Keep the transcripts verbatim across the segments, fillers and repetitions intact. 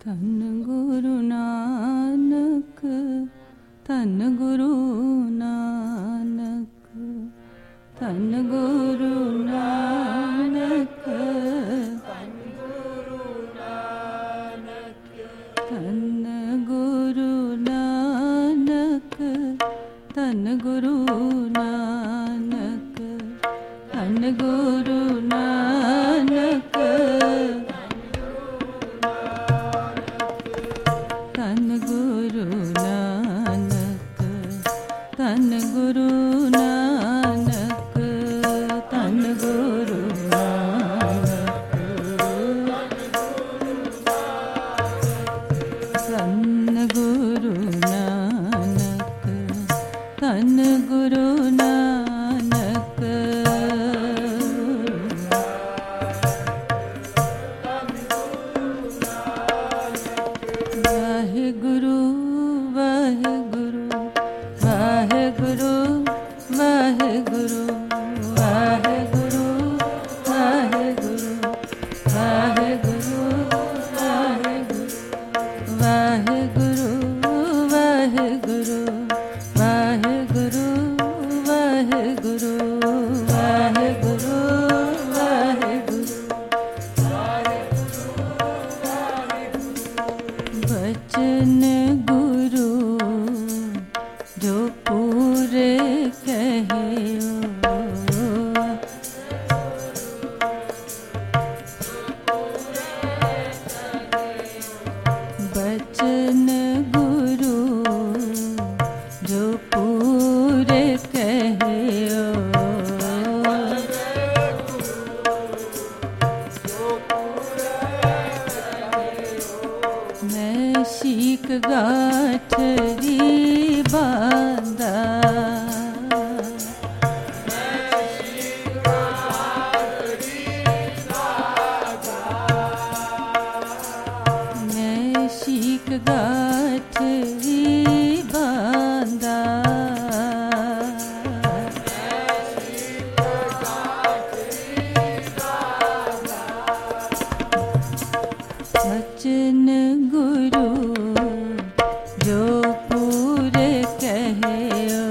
ਧੰਨ ਗੁਰੂ ਨਾਨਕ, ਧੰਨ ਗੁਰੂ ਨਾਨਕ, ਧੰਨ ਗੁਰੂ ਨਾਨਕ, ਧੰਨ ਗੁਰੂ ਨਾਨਕ, ਧੰਨ ਗੁਰੂ ਨਾਨਕ, ਧੰਨ ਗੁਰੂ ਨਾਨਕ, ਧੰਨ ਗੁਰੂ ਨਾਨਕ, ਧੰਨ ਗੁਰੂ ਨਾਨਕ, ਧੰਨ ਗੁਰੂ ਨਾਨਕ, ਧੰਨ ਗੁਰੂ ਨਾਨਕ, ਧੰਨ ਗੁਰੂ ਨਾਨਕ, ਧੰਨ ਗੁਰੂ ਨਾਨਕ, ਵਾਹਿਗੁਰੂ ਵਾਹਿਗੁਰੂ ਵਾਹਿਗੁਰੂ ਵਾਹਿਗੁਰੂ ਵਾਹਿਗੁਰੂ ਵਾਹਿਗੁਰੂ ਵਾਹਿਗੁਰੂ ਵਾਹਿਗੁਰੂ ਵਾਹਿਗੁਰੂ ਵਾਹਿਗੁਰੂ ਵਾਹਿਗੁਰੂ ਵਾਹਿਗੁਰੂ ਬਚਨ ਗੁਰੂ ਜੋ ਪੂਰੇ ਕਹਿਓ, ਬਚਨ ਗੁਰੂ ਜੋ ਪੂਰੇ ਕਹਿਓ, ਮੈਂ ਸ਼ੀਕ ਗਾਠਰੀ ਬਾਂਦਾ, ਮੈਂ ਸ਼ੀਕ ਗਾਠਰੀ ਬਾਂਦਾ, ਬਚਨ ਗੁਰੂ ਜੋ ਪੂਰੇ ਕਹਿਓ,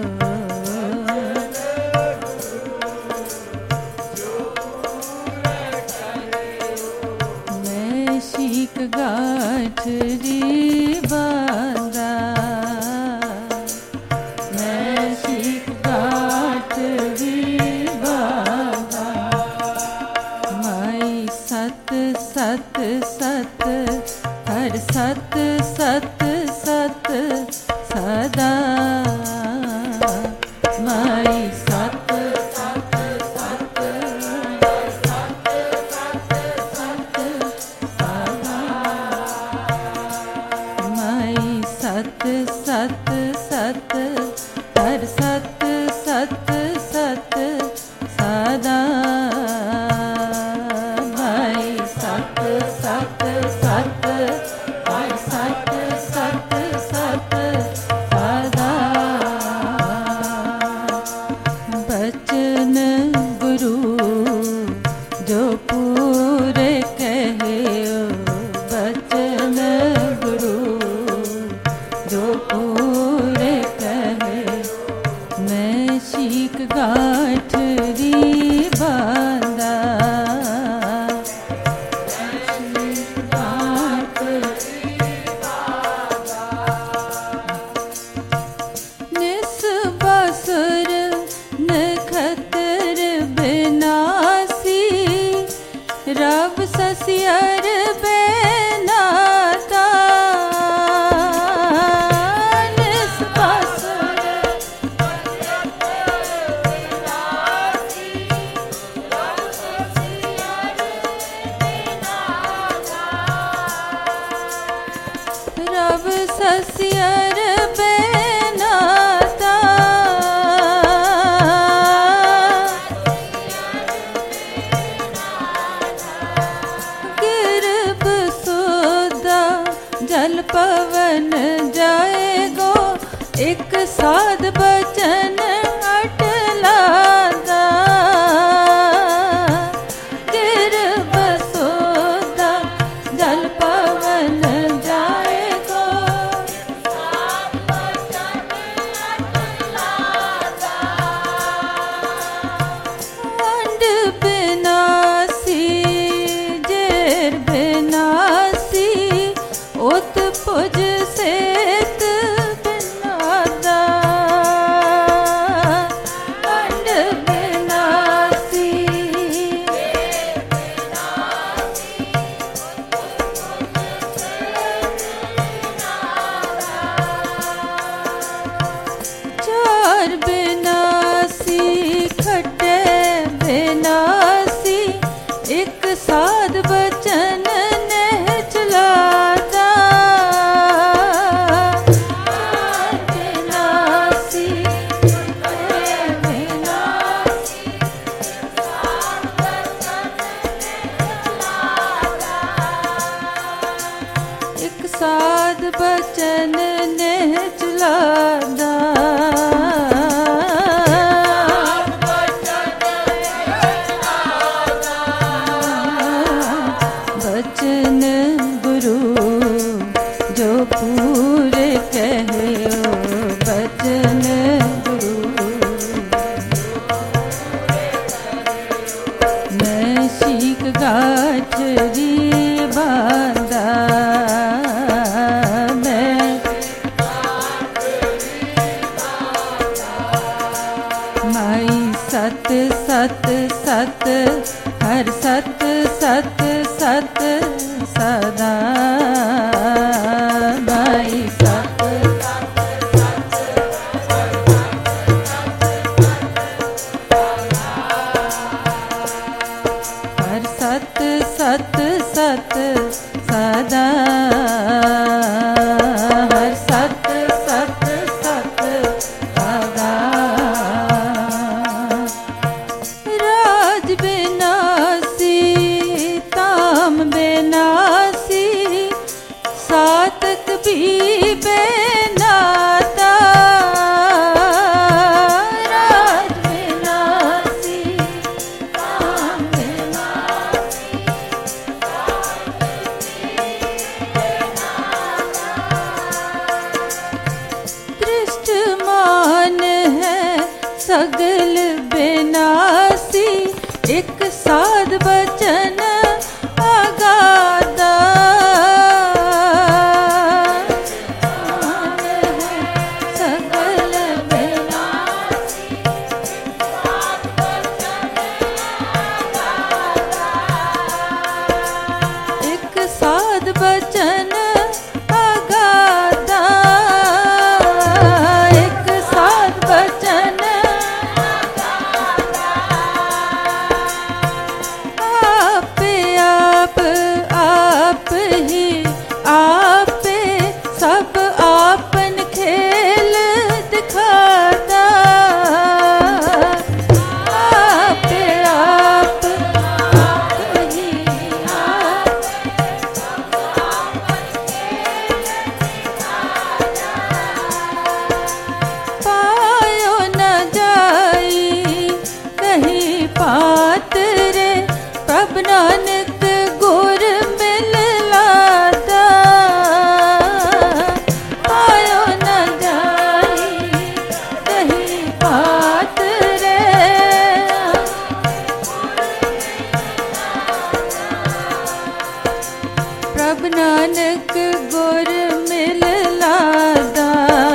ਮੈਂ ਸ਼ੀਕ ਗਾਠਰੀ ਬਾਂਦਾ, ਮੈਂ ਸ਼ੀਕ ਗਾਠਰੀ ਬਾਂਦਾ, ਮਾਈ ਸਤ ਸਤ ਸਤ ਹਰ ਸਤ ਸਤ ਸਤ ਸਦਾ, ਮਾਈ ਸਤ ਸਤ ਸਤ ਹਰ ਸਤ ਸਤ ਸਤ ਸਦਾ, ਮਾਈ ਸਤ ਸਤ ਸਤ ਹਰ ਸਤ ਸਤ ਸਤ ਸਦਾ, ਮਾਈ ਸਤ ਸਤ ਸਤ ਹਰ ਸਤ ਸਤ ਸਤ ਸਦਾ, ਬਚਨ ਗੁਰੂ ਜੋ ਪੂਰੇ ਕਹਿਓ, ਬਚਨ ਗੁਰੂ ਜੋ ਪੂਰੇ ਕਹਿਓ, ਮੈਂ ਸ਼ੀਕ ਗਾਠਰੀ ਬਾਂਦਾ, ਨਿਸ ਬਸੁਰ ਨਖਤਰ ਬਿਨਾਸੀ, ਰਬ ਸਸਿਅਰ ਬੇਨਾਤਾ, ਨਿਸ ਬਸੁਰ ਰਬ ਸਸਿਅਰ ਬੇਨਾਤਾ, ਗਿਰਬ ਸੋਦਾ ਜਲ ਪਵਨ ਜਾਏਗੋ, ਇੱਕ ਸਾਧ ਬਚਨ ਅਟਲਾਦਾ, ਗਿਰਬ ਸੋਦਾ ਜਲ ਪਵਨ लादा। बचन गुरु जो पूरे कहो, बचन गुरु मैं शीक गाठरी बांधा, मैं माई सत सत सत हर सत सत सत सदा, माई सत हर सत सत सत सदा, हर सत सत सत सदा। राज बेनासी ताम बेनासी, सातक भी बेनाता। राज बेनासी ताम बेनासी, दृष्टमान है सगल बेनासी, एक साध बचन आगादा। सगल बेनासी, एक साध बचन आगादा, एक साध बचन आपे आप आप ही आपे सब आपन खेल दिखाता। आपे आप आप ही आप पायो न जाई कहीं पात रे, प्रभ नानक गुर मिल लादा। पायो न जाई कहीं पात रे, प्रभ नानक गुर मिल लादा।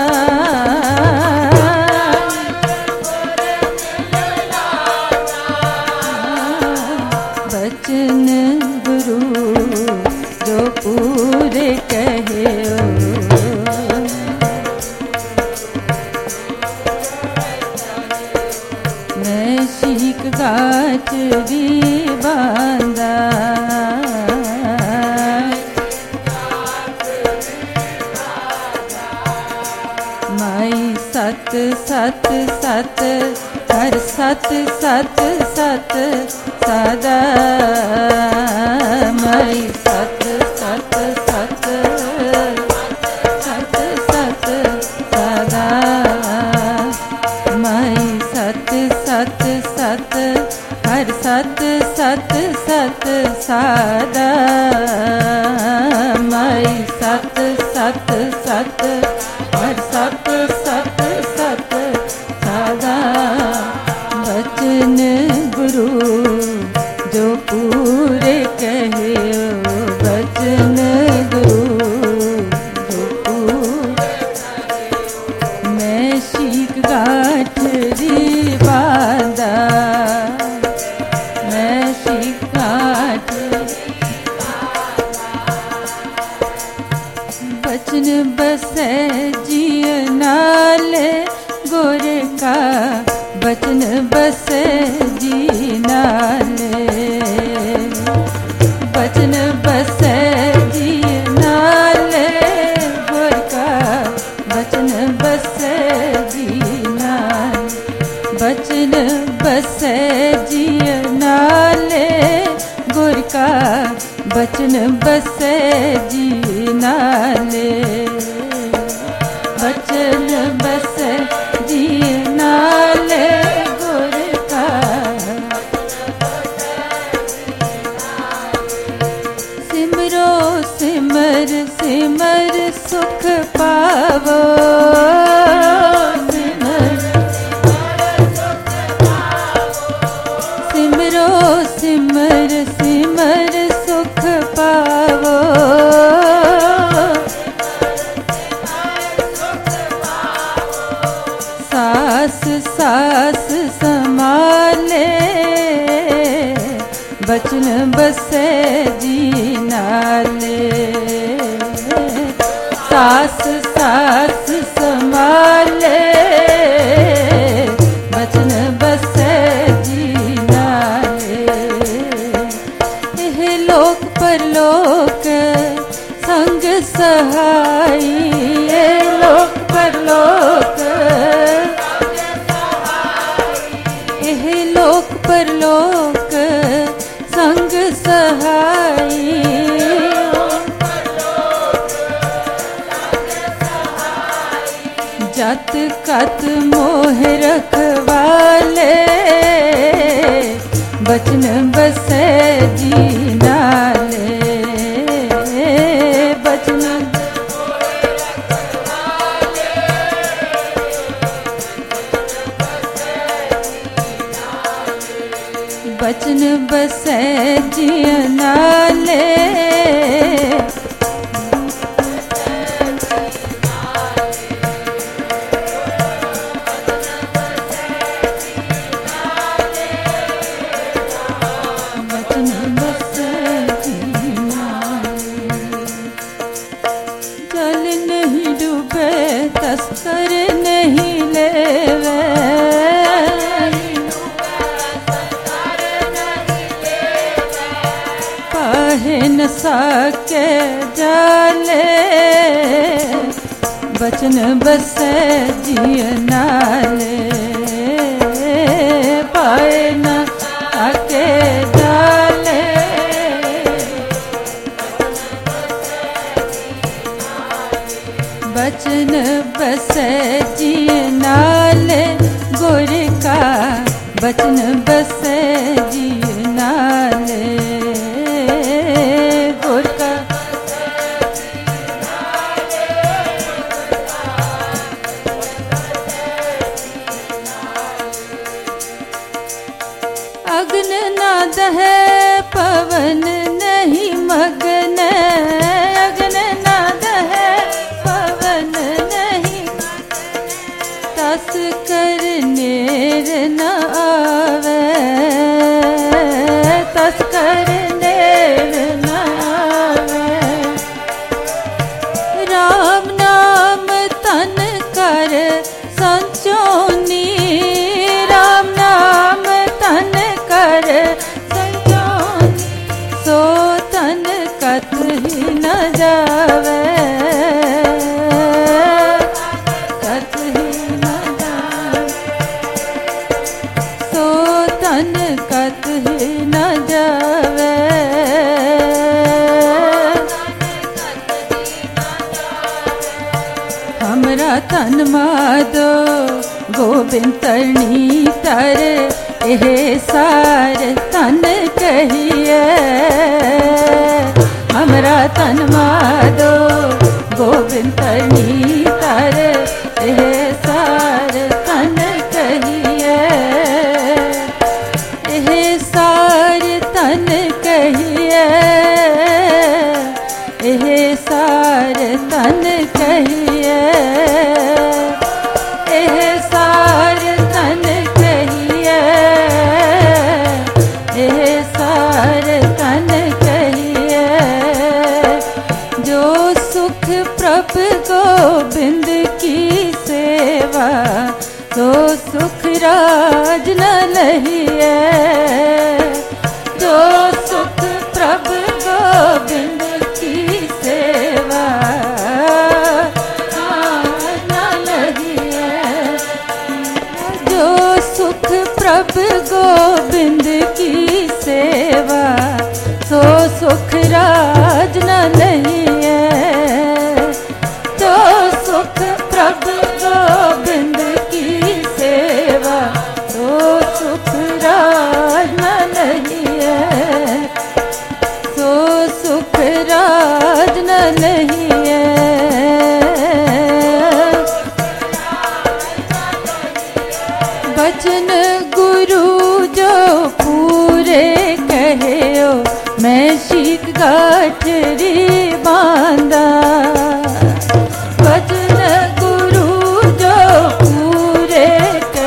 बचन गुरु जो पूरे कहो, मैं शीक गाठरी बांधा। माई सत सत सत हर सत सत सत सदा, माई सत सत सत सत सत सदा, माई सत सत सत हर सत सत सत सदा, माई सत सत सत हर सत सत सत सदा। बचन गुरु जो पूरे कहो, बचन गुरु जो पूरे, मैं शीक गाठरी बांधा, मैं शीक गाठरी बचन बसे जिय नाले गुर का, बचन बसे जी नाले, बचन बसे जी नाले गुर का, बचन बसे जी नाले, बचन बसे जी नाले गुर का, बचन बसे जी नाले, बचन सास सास संभाले बचन बसे जी नाले। सास सास संभाले बचन बसे जी नाले। एह लोक परलोक संग सहाई, एह लोक परलोक एह लोक परलोक संग सहाई। जत कत मोह रखवाले बचन बसे जी नाले। बचन बचन बसे जी नाले। जल नहीं डूबे तस्कर नहीं लेवे, पाहे न सके जाले बचन बसे जी नाले। पाए न सके जाले बचन बसे जी नाले। गुर का बचन बसे जी नाले। गुर का अग्न ना दहे पवन नहीं मगन, अग्न ना दहे पवन नहीं तस कर नेर न आवे, तस कर नेर न आवे। राम नाम तन कर संचोनी, राम नाम तन कर संचोनी। सो तन कत ही न जावे, कत ही न जावे। सो तन कत ही न जावे। हमरा तन मादो गोबिंद तरनी तर एह सार तन कहिए। हमरा तन मादो गोबिंद तरनी तर एह सार तन कहिए। एह सार तन कहिए, एह सार तन कहिए। एह सार तन कहिए, एह सार तन कहिए। जो सुख प्रभ गोबिंद की सेवा, तो सुख राज न लहिए। जो सुख प्रभ गोबिंद की सेवा न लहिए। जो सुख प्रभ गोबिंद की सेवा, सो सुख राज न लहिए। जो सुख प्रभ गोबिंद की सेवा, तो सुख राज न लहिए। सो सुख राज न लहिए। बचन गुरु जो पूरे कहो, मैं शीक गाठरी बांधा। बचन गुरु जो पूरे कहो,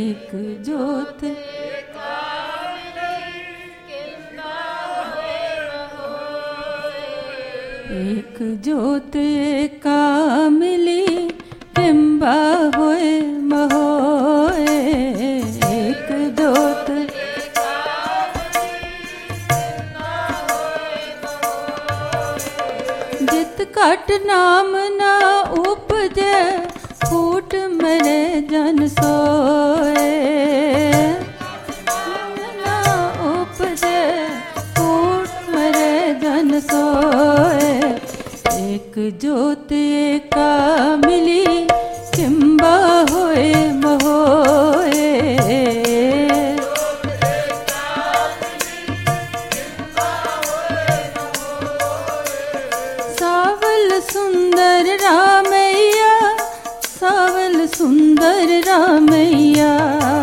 एक जोत एक जोत एका मिली किंबा होए महोए एक जोत जित कट नाम ना उपजे फूट मेरे जन सोए ना उपजे फूट मेरे जन सोए एक जोत एका मिली किंबा होए महोए सावल सुंदर रामैया सावल सुंदर रामैया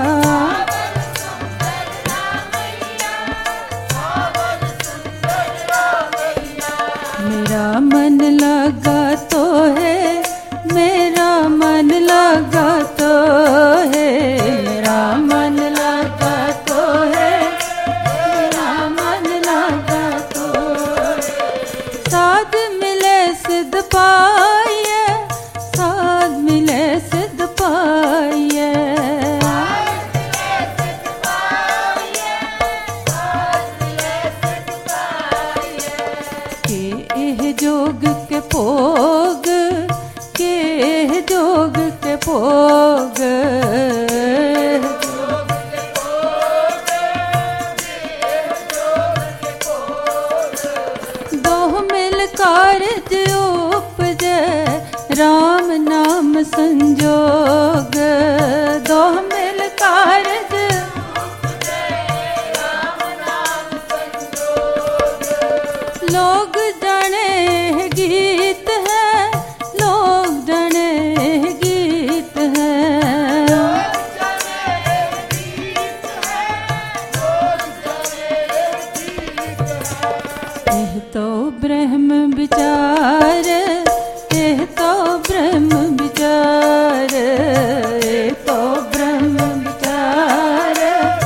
मेरा मन लगा तो है मेरा मन लगा तो है मेरा मन लगा तो है मेरा मन लगा तो साध मिले सिद्ध पाइए साध मिले सिद्ध पाइए जोग के भोग के जोग के भोग दो मिल कारज उपजे राम नाम संजोग दो मिल कारज लोग जाने गीत है लोग जाने गीत है यह तो ब्रह्म विचार यह तो ब्रह्म विचार यह तो ब्रह्म विचार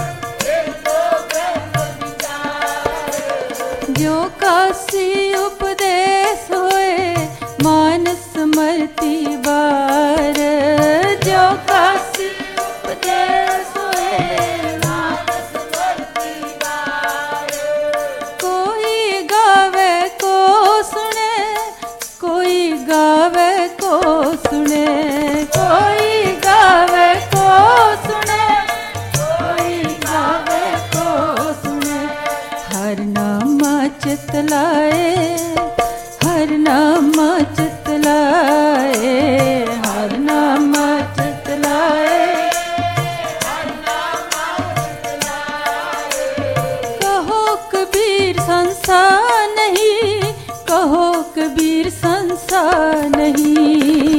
जो काशी उपदेश होए मानस मरती बार जो काशी उपदेश होए मानस मरती बार कोई गावे को सुने कोई गावे को सुने कोई गावे को सुने कोई गावे को सुने हर नाम चितलाए हर नाम चितलाए हर नाम चितलाए कहो कबीर संसार नहीं कहो कबीर संसार नहीं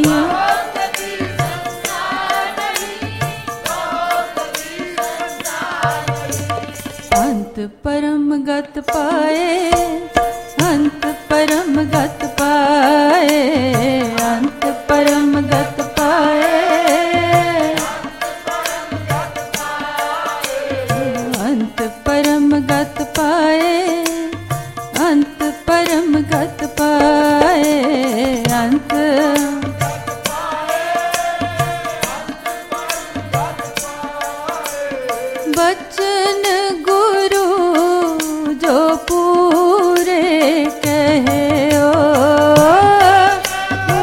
अंत परम गत पाए अंत परम गत पाए अंत परम गत पाए अंत परम गत पाए अंत परम गत पाए अंत बचन गुरु जो पूरे कहे ओ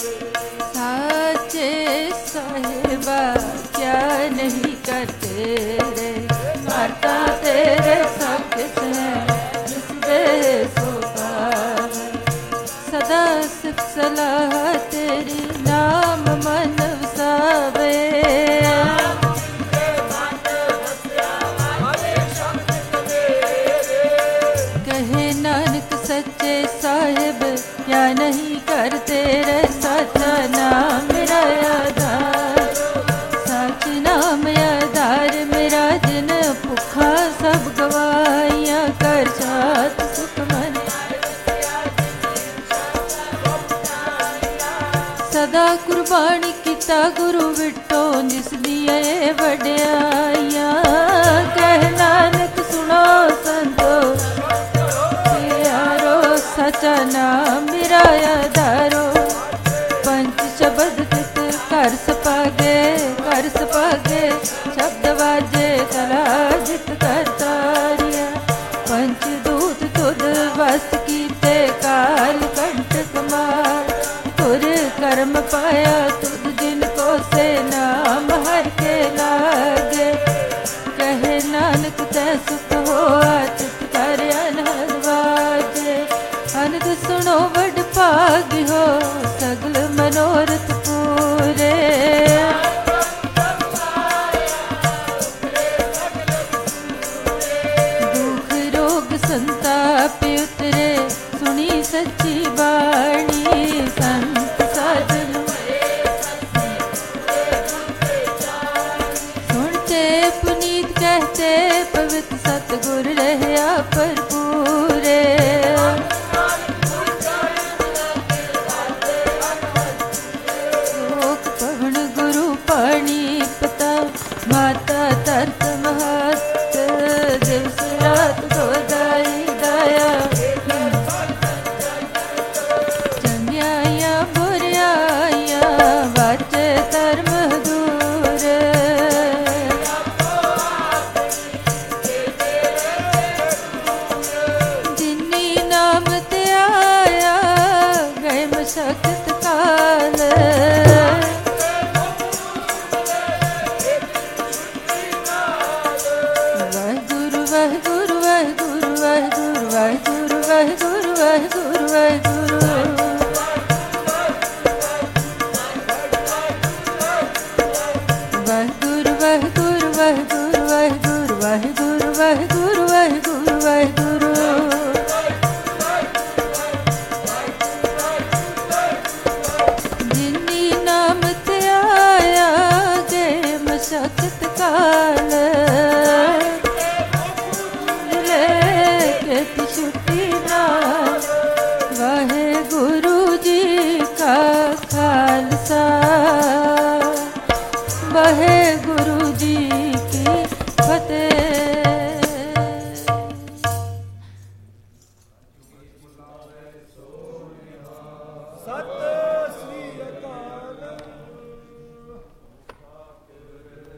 नाम मेरा आधार, सच नाम आधार मेरा, जिन भुखा सब गवाइया, कर साथ सुख मन सदा कुर्बानी किता गुरु विटो, जिस दिया वड्याइया, कह नानक सुनो संतो प्यारो, सचा नाम मेरा आधारो, पंच शब्द तित कर सपागे, कर सपागे शब्द वाजे, कला जित करतारिया, पंच दूत तुद वस कीते, काल कंटक मार, तुर कर्म पाया तुद जिनको से, नाम हर के लागे, कहे नानक तै सुख होआ, चित कर अनहद वाजे, अनद सुनो वड भाग हो, सगल मनोरथ